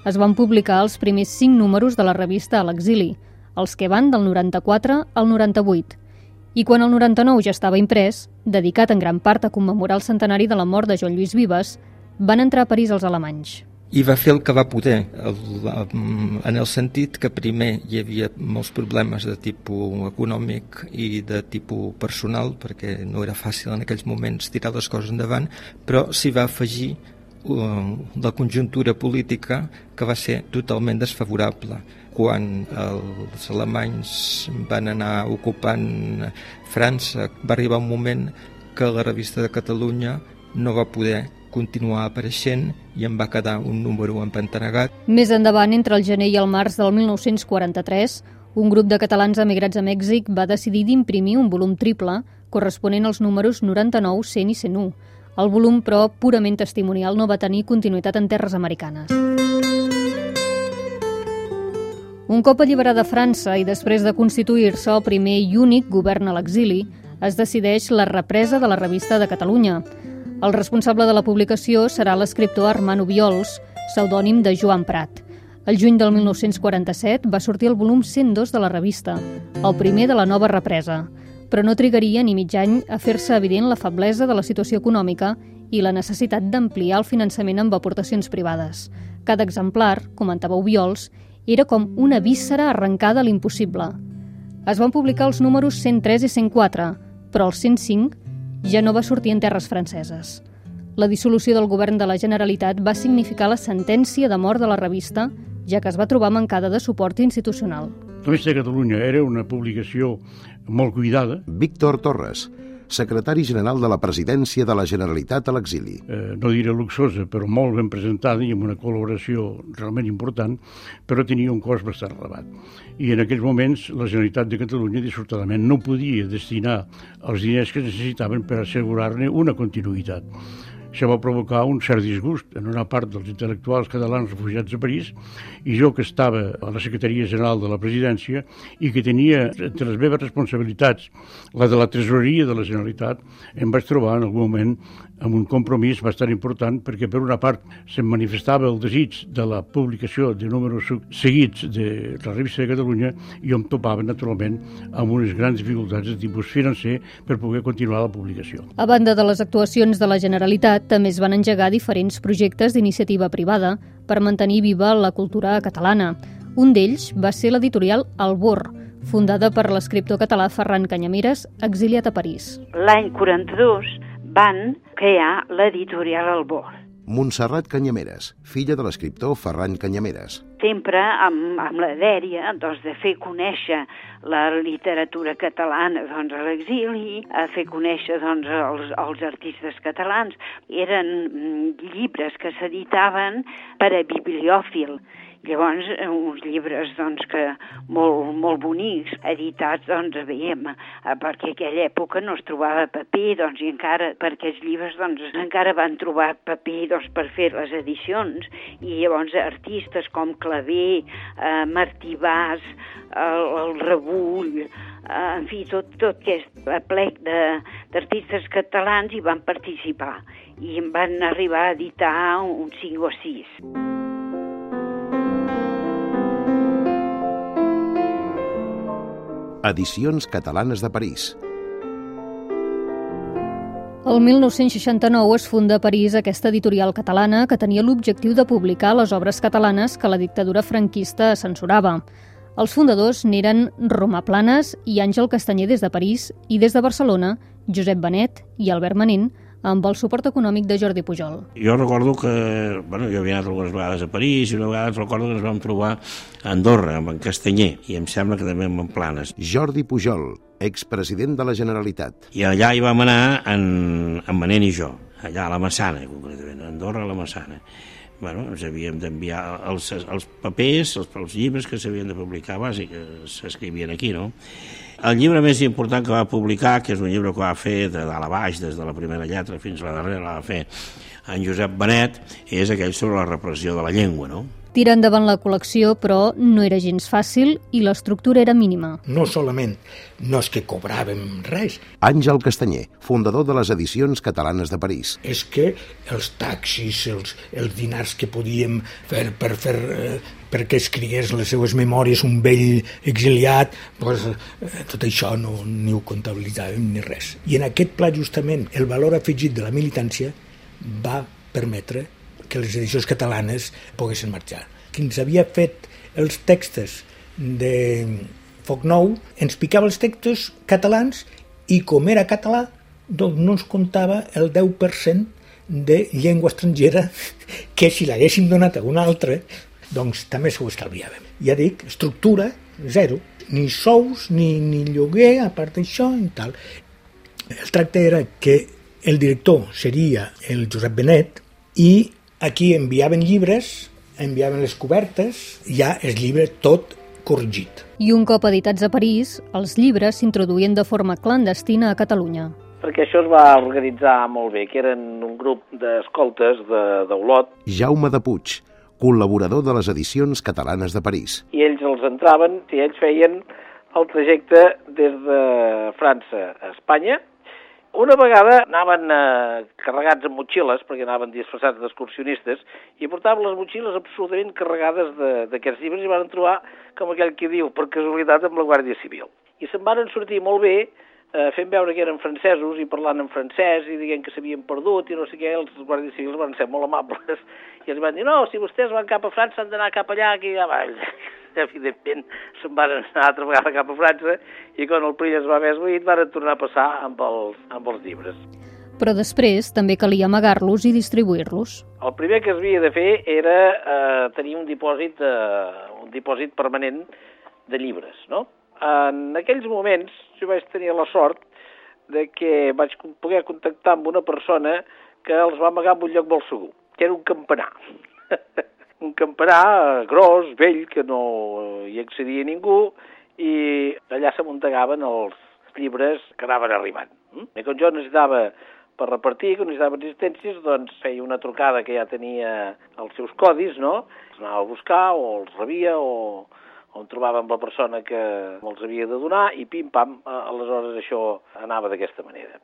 es van publicar els primers cinc números de la revista A l'exili, els que van del noranta-quatre al noranta-vuit. I quan el noranta-nou ja estava imprès, dedicat en gran part a commemorar el centenari de la mort de Joan Lluís Vives, van entrar a París els alemanys. I va fer el que va poder, el, en el sentit que primer hi havia molts problemes de tipus econòmic i de tipus personal, perquè no era fàcil en aquells moments tirar les coses endavant, però s'hi va afegir uh, la conjuntura política que va ser totalment desfavorable. Quan els alemanys van anar ocupant França, va arribar un moment que la revista de Catalunya no va poder continuar apareixent i en va quedar un número empantanegat. Més endavant, entre el gener i el març del mil nou-cents quaranta-tres, un grup de catalans emigrats a Mèxic va decidir d'imprimir un volum triple corresponent als números noranta-nou, cent i cent u. El volum, però, purament testimonial, no va tenir continuïtat en terres americanes. Un cop alliberada França i després de constituir-se el primer i únic govern a l'exili, es decideix la represa de la revista de Catalunya. El responsable de la publicació serà l'escriptor Armand Obiols, pseudònim de Joan Prat. El juny del mil nou-cents quaranta-set va sortir el volum cent dos de la revista, el primer de la nova represa, però no trigaria ni mig any a fer-se evident la feblesa de la situació econòmica i la necessitat d'ampliar el finançament amb aportacions privades. Cada exemplar, comentava Obiols, era com una víscera arrencada a l'impossible. Es van publicar els números cent tres i cent quatre, però el cent cinc ja no va sortir en terres franceses. La dissolució del govern de la Generalitat va significar la sentència de mort de la revista, ja que es va trobar mancada de suport institucional. La Revista de Catalunya era una publicació molt cuidada. Víctor Torres, secretari general de la Presidència de la Generalitat a l'exili. Eh, no diré luxosa, però molt ben presentada i amb una col·laboració realment important, però tenia un cost bastant elevat. I en aquells moments la Generalitat de Catalunya dissortadament no podia destinar els diners que necessitaven per assegurar-ne una continuïtat. Això va provocar un cert disgust en una part dels intel·lectuals catalans refugiats a París, i jo, que estava a la Secretaria General de la Presidència i que tenia entre les meves responsabilitats la de la tresoreria de la Generalitat, em vaig trobar en algun moment amb un compromís bastant important, perquè per una part se'm manifestava el desig de la publicació de números seguits de la Revista de Catalunya i em topava naturalment amb unes grans dificultats de tipus financer per poder continuar la publicació. A banda de les actuacions de la Generalitat, també es van engegar diferents projectes d'iniciativa privada per mantenir viva la cultura catalana. Un d'ells va ser l'editorial Albor, fundada per l'escriptor català Ferran Canyameres, exiliat a París. L'any quaranta-dos van crear l'editorial Albor. Montserrat Canyameres, filla de l'escriptor Ferran Canyameres. Sempre amb, amb la dèria doncs, de fer conèixer la literatura catalana doncs, a l'exili, a fer conèixer doncs, els, els artistes catalans. Eren llibres que s'editaven per a bibliòfil. Llavors, uns llibres doncs, que molt, molt bonics, editats doncs, bé, perquè a aquella època no es trobava paper, doncs, i encara per aquests llibres doncs, encara van trobar paper doncs, per fer les edicions, i llavors artistes com Clavé, eh, Martí Bas, el, el Rebull, eh, en fi, tot, tot aquest plec d'artistes catalans hi van participar, i van arribar a editar uns cinc o sis. Edicions Catalanes de París. El mil nou-cents seixanta-nou es funda a París aquesta editorial catalana que tenia l'objectiu de publicar les obres catalanes que la dictadura franquista censurava. Els fundadors n'eren Romà Planes i Àngel Castanyer des de París i des de Barcelona, Josep Benet i Albert Manent, amb el suport econòmic de Jordi Pujol. Jo recordo que, bueno, jo havia anat algunes vegades a París i una vegada recordo que ens vam trobar a Andorra, amb en Castanyer, i em sembla que també amb en Planes. Jordi Pujol, expresident de la Generalitat. I allà hi vam anar en, en Manent i jo, allà a la Massana, concretament, a Andorra a la Massana. Bueno, ens havíem d'enviar els, els papers, els, els llibres que s'havien de publicar, bàsic, que s'escrivien aquí, no? El llibre més important que va publicar, que és un llibre que va fer de dalt a baix, des de la primera lletra fins a la darrera, la va fer en Josep Benet, és aquell sobre la repressió de la llengua, no? Tira endavant la col·lecció, però no era gens fàcil i l'estructura era mínima. No solament no és que cobràvem res. Àngel Castanyer, fundador de les edicions catalanes de París. És que els taxis, els, els dinars que podíem fer per fer eh, perquè escrigués les seues memòries un vell exiliat, doncs, eh, tot això no, ni ho comptabilitzàvem ni res. I en aquest pla, justament, el valor afegit de la militància va permetre que les edicions catalanes poguessin marxar. Qui ens havia fet els textos de Foc Nou ens picava els textos catalans i com era català doncs no ens comptava el deu per cent de llengua estrangera que si l'haguéssim donat a una altra doncs també s'ho estalviàvem. Ja dic, estructura zero, ni sous ni, ni lloguer a part d'això i tal. El tracte era que el director seria el Josep Benet i aquí enviaven llibres, enviaven les cobertes, ja el llibre tot corregit. I un cop editats a París, els llibres s'introduïen de forma clandestina a Catalunya. Perquè això es va organitzar molt bé, que eren un grup d'escoltes d'Olot. Jaume de Puig, col·laborador de les edicions catalanes de París. I ells els entraven, i ells feien el trajecte des de França a Espanya. Una vegada anaven eh, carregats amb motxilles, perquè anaven disfressats d'excursionistes, i portaven les motxilles absolutament carregades d'aquests llibres i van trobar, com aquell que diu, per casualitat, amb la Guàrdia Civil. I se'n van sortir molt bé, eh, fent veure que eren francesos i parlant en francès i dient que s'havien perdut i no sé què, els guàrdies civils van ser molt amables i els van dir, no, si vostès van cap a França han d'anar cap allà, aquí avall. Evidentment se'n van anar altra vegada cap a França i quan el perill es va haver esvaït van tornar a passar amb els, amb els llibres. Però després també calia amagar-los i distribuir-los. El primer que es havia de fer era eh, tenir un dipòsit, eh, un dipòsit permanent de llibres, no? En aquells moments jo vaig tenir la sort de que vaig poder contactar amb una persona que els va amagar en un lloc molt segur, que era un campanar. Un campanar gros, vell, que no hi accedia ningú, i allà s'amuntegaven els llibres que anaven arribant. I quan jo necessitava per repartir, que necessitava existències, doncs feia una trucada que ja tenia els seus codis, no? Els anava a buscar, o els rebia, o, o em trobava amb la persona que me'ls havia de donar, i pim-pam, aleshores això anava d'aquesta manera.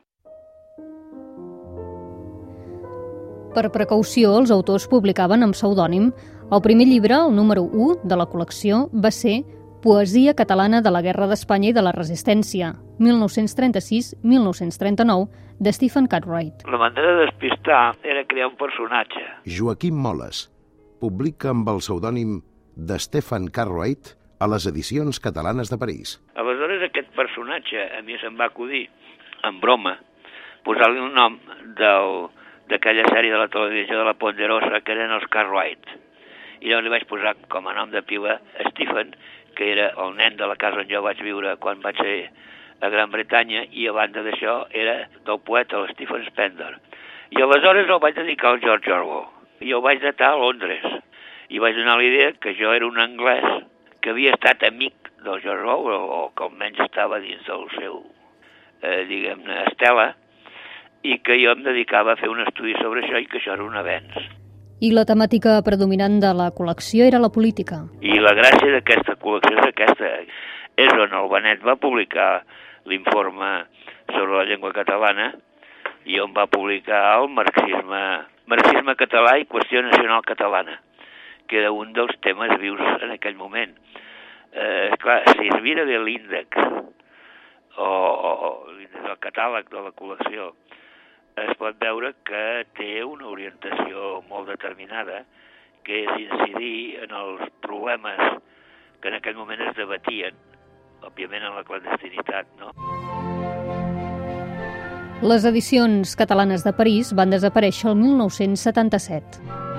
Per precaució, els autors publicaven amb pseudònim. El primer llibre, el número u de la col·lecció, va ser Poesia catalana de la Guerra d'Espanya i de la Resistència, mil nou-cents trenta-sis a mil nou-cents trenta-nou, de Stephen Cartwright. La manera de despistar era crear un personatge. Joaquim Moles publica amb el pseudònim de Stephen Cartwright a les edicions catalanes de París. Aleshores aquest personatge a mi se'm va acudir, en broma, posar-li un nom del... d'aquella sèrie de la televisió de la Ponderosa, que eren els Cartwright. I llavors li vaig posar com a nom de piula Stephen, que era el nen de la casa on jo vaig viure quan vaig ser a Gran Bretanya, i a banda d'això era del poeta, el Stephen Spender. I aleshores el vaig dedicar al George Orwell. I el vaig datar a Londres. I vaig donar la idea que jo era un anglès que havia estat amic del George Orwell, o que almenys estava dins del seu, eh, diguem-ne, estela, i que jo em dedicava a fer un estudi sobre això i que això era un avenç. I la temàtica predominant de la col·lecció era la política. I la gràcia d'aquesta col·lecció és aquesta. És on el Benet va publicar l'informe sobre la llengua catalana i on va publicar el marxisme, marxisme català i qüestió nacional catalana, que era un dels temes vius en aquell moment. Eh, clar, si es mira bé l'índex o, o l'índex del catàleg de la col·lecció, es pot veure que té una orientació molt determinada, que és incidir en els problemes que en aquell moment es debatien, òbviament en la clandestinitat, no? Les edicions catalanes de París van desaparèixer el mil nou-cents setanta-set.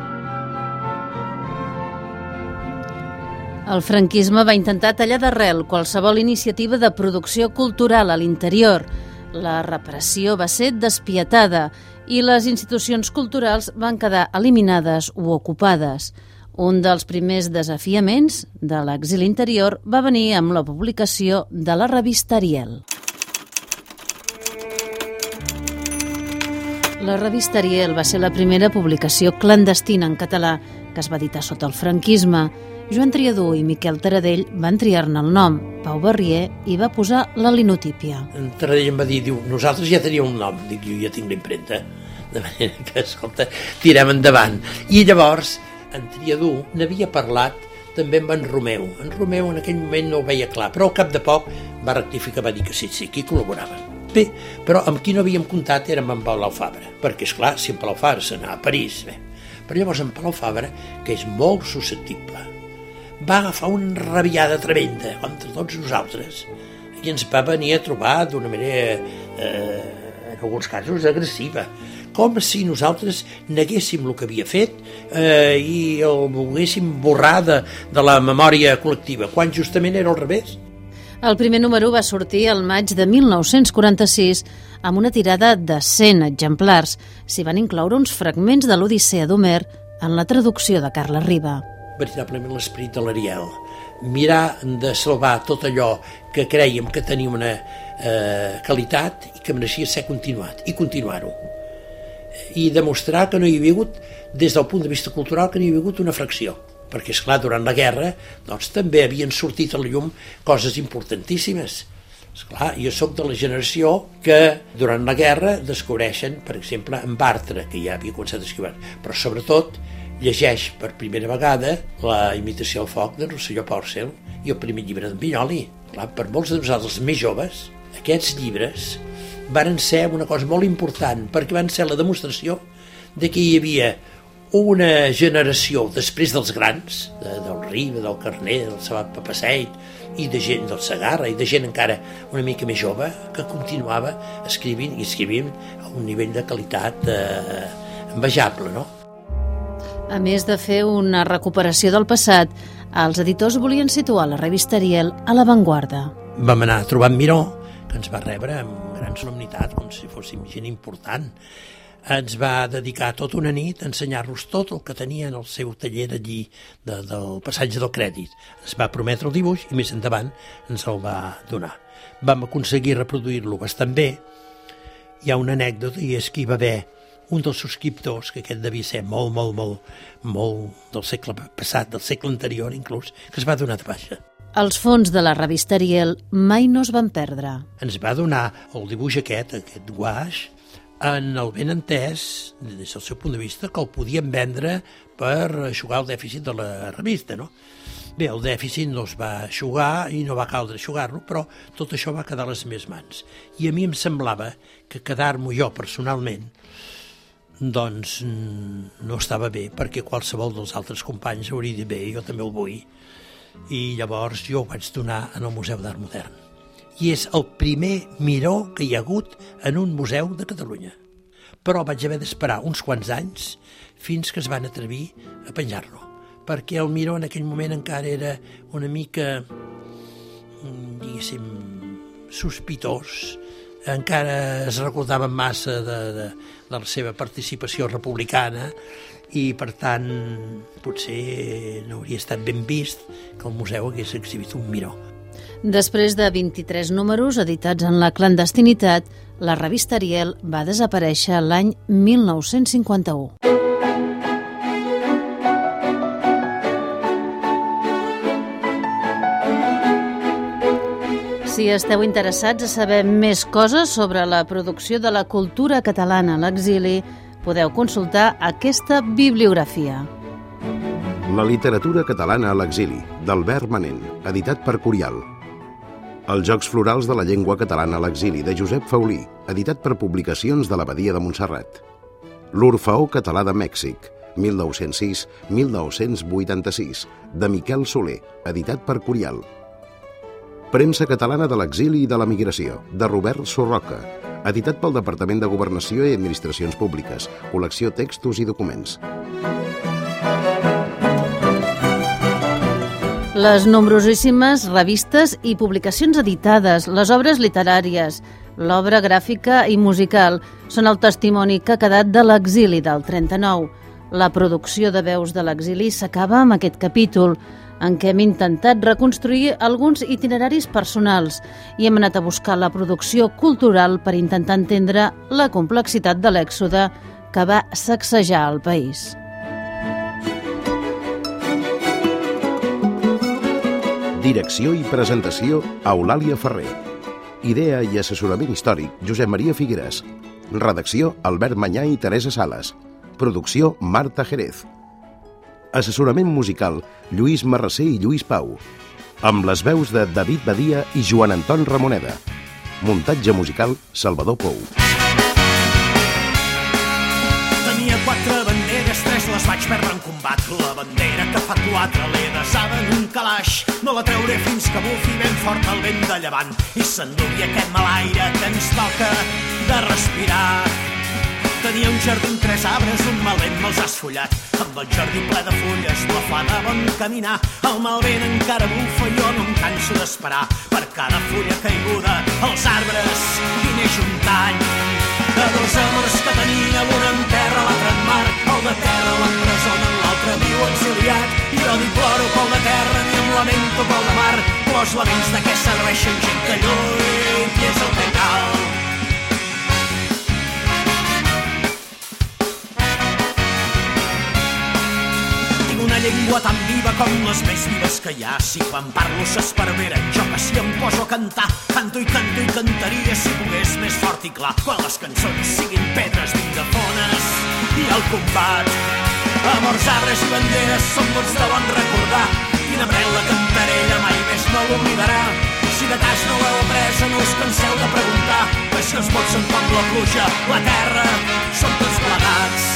El franquisme va intentar tallar d'arrel qualsevol iniciativa de producció cultural a l'interior. La repressió va ser despietada i les institucions culturals van quedar eliminades o ocupades. Un dels primers desafiaments de l'exili interior va venir amb la publicació de la revista Ariel. La revista Ariel va ser la primera publicació clandestina en català que es va editar sota el franquisme. Joan Triadú i Miquel Taradell van triar-ne el nom. Pau Barrier hi va posar la linotípia. En Taradell em va dir, diu, nosaltres ja teníem un nom. Dic, jo ja tinc l'impremta. De manera que, escolta, tirem endavant. I llavors, en Triadú n'havia parlat també amb en Romeu. En Romeu en aquell moment no ho veia clar, però al cap de poc va rectificar, va dir que sí, sí, que hi col·laborava. Bé, però amb qui no havíem comptat era amb en Palau Fabra, perquè, esclar, si en Palau Fabra s'anava a París, bé. Però llavors en Palau Fabra, que és molt susceptible, va agafar una rabiada tremenda contra tots nosaltres i ens va venir a trobar d'una manera, eh, en alguns casos, agressiva, com si nosaltres neguéssim el que havia fet eh, i el volguéssim borrar de, de la memòria col·lectiva, quan justament era al revés. El primer número va sortir el maig de mil nou-cents quaranta-sis amb una tirada de cent exemplars. S'hi van incloure uns fragments de l'Odissea d'Homer en la traducció de Carla Riba. Veritablement l'esperit de l'Ariel. Mirar de salvar tot allò que creiem que tenia una eh, qualitat i que mereixia ser continuat, i continuar-ho. I demostrar que no hi havia hagut, des del punt de vista cultural, que no hi havia hagut una fracció. Perquè, esclar, durant la guerra doncs, també havien sortit a la llum coses importantíssimes. Esclar, jo sóc de la generació que durant la guerra descobreixen, per exemple, en Bartra, que ja havia començat a escriure, però sobretot llegeix per primera vegada La imitació al foc de Rosselló Pòrcel i el primer llibre d'en Vinyoli. Clar, per molts de nosaltres més joves, aquests llibres van ser una cosa molt important, perquè van ser la demostració de que hi havia una generació després dels grans, de, del Riba, del Carner, del Sabat Papaseit i de gent del Segarra i de gent encara una mica més jove que continuava escrivint i escrivint a un nivell de qualitat eh, envejable, no? A més de fer una recuperació del passat, els editors volien situar la revista Ariel a l'avantguarda. Vam anar a trobar en Miró, que ens va rebre amb gran solemnitat, com si fóssim gent important. Ens va dedicar tota una nit a ensenyar-nos tot el que tenia en el seu taller allí de, del passatge del crèdit. Ens va prometre el dibuix i més endavant ens el va donar. Vam aconseguir reproduir-lo bastant bé. Hi ha una anècdota i és que hi va haver un dels subscriptors, que aquest devia ser molt, molt, molt, molt del segle passat, del segle anterior inclús, que es va donar de baixa. Els fons de la revista Ariel mai no es van perdre. Ens va donar el dibuix aquest, aquest guaix, en el ben entès, des del seu punt de vista, que el podien vendre per eixugar el dèficit de la revista, no? Bé, el dèficit no es va eixugar i no va caldre eixugar-lo, però tot això va quedar a les meves mans. I a mi em semblava que quedar-m'ho jo personalment doncs no estava bé, perquè qualsevol dels altres companys hauria dit bé, jo també el vull. I llavors jo ho vaig donar en el Museu d'Art Modern. I és el primer miró que hi ha hagut en un museu de Catalunya. Però vaig haver d'esperar uns quants anys fins que es van atrevir a penjar-lo, perquè el miró en aquell moment encara era una mica, diguéssim, sospitós, encara es recordaven massa de, de, de la seva participació republicana i, per tant, potser no hauria estat ben vist que el museu hagués exhibit un miró. Després de vint-i-tres números editats en la clandestinitat, la revista Ariel va desaparèixer l'any mil nou-cents cinquanta-u. Si esteu interessats a saber més coses sobre la producció de la cultura catalana a l'exili, podeu consultar aquesta bibliografia. La literatura catalana a l'exili, d'Albert Manent, editat per Curial. Els Jocs Florals de la Llengua Catalana a l'exili, de Josep Faulí, editat per Publicacions de l'Abadia de Montserrat. L'Orfeó Català de Mèxic, mil nou-cents sis a mil nou-cents vuitanta-sis, de Miquel Soler, editat per Curial. Premsa Catalana de l'Exili i de la Migració, de Robert Sorroca, editat pel Departament de Governació i Administracions Públiques, col·lecció Textos i Documents. Les nombrosíssimes revistes i publicacions editades, les obres literàries, l'obra gràfica i musical són el testimoni que ha quedat de l'exili del trenta-nou. La producció de veus de l'exili s'acaba amb aquest capítol. en què hem intentat reconstruir alguns itineraris personals i hem anat a buscar la producció cultural per intentar entendre la complexitat de l'èxode que va sacsejar el país. Direcció i presentació, Eulàlia Ferrer. Idea i assessorament històric, Josep Maria Figueres. Redacció, Albert Manyà i Teresa Sales. Producció, Marta Jerez. Assessorament musical, Lluís Marrasser i Lluís Pau. Amb les veus de David Badia i Joan Anton Ramoneda. Muntatge musical, Salvador Pou. Tenia quatre banderes, tres les vaig perdre en combat. La bandera que fa quatre l'he desada en un calaix. No la trauré fins que bufi ben fort el vent de llevant i s'endugui aquest mal aire que ens toca de respirar. Tenia un jardí amb tres arbres, un mal vent me'ls ha esfollat. Amb el jardí ple de fulles no fa de bon caminar. El mal vent encara bufa i jo no em canso d'esperar. Per cada fulla caiguda als arbres hi neix un tall. De dos amors que tenia, l'un en terra, l'altre en mar. El de terra l'empresona, l'altre viu exiliat. I jo ni ploro pel de terra ni em lamento pel de mar. Però els laments de què serveixen gent que lluit i és el que cal. Una llengua tan viva com les més vives que hi ha. Si quan parlo s'esparvera, jo que si em poso a cantar, canto i canto i cantaria si pogués més fort i clar. Quan les cançons siguin pedres vingafones i el combat. Amors, arbres i banderes són mots de bon recordar. Quina brel·la cantarella mai més no l'oblidarà. Si de cas no l'heu apresa no us canseu de preguntar, que si els mots són com la pluja, la terra, són tots plegats.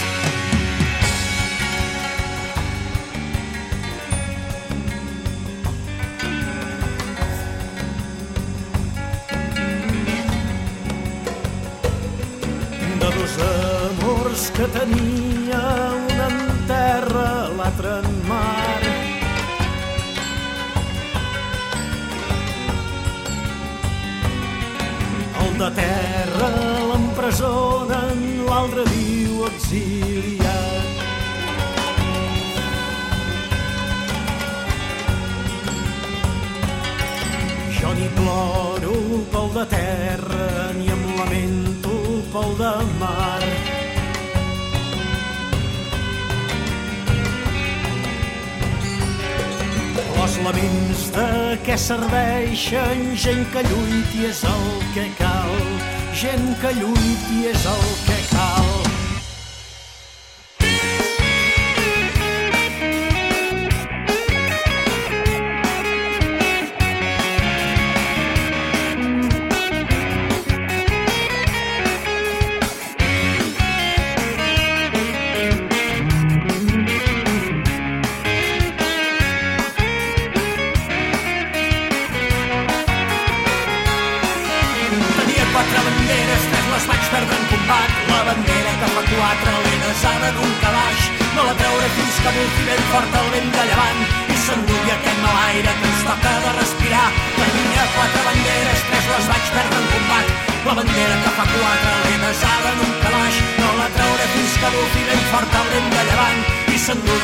Amors que tenia, un en terra, l'altre en mar. El de terra l'empresonen, l'altre viu exiliat. Jo ni ploro pel de terra, ni em lamento pel de mar. Els laments de què serveixen gent que lluiti és el que cal. Gent que lluiti és el que cal. S'endú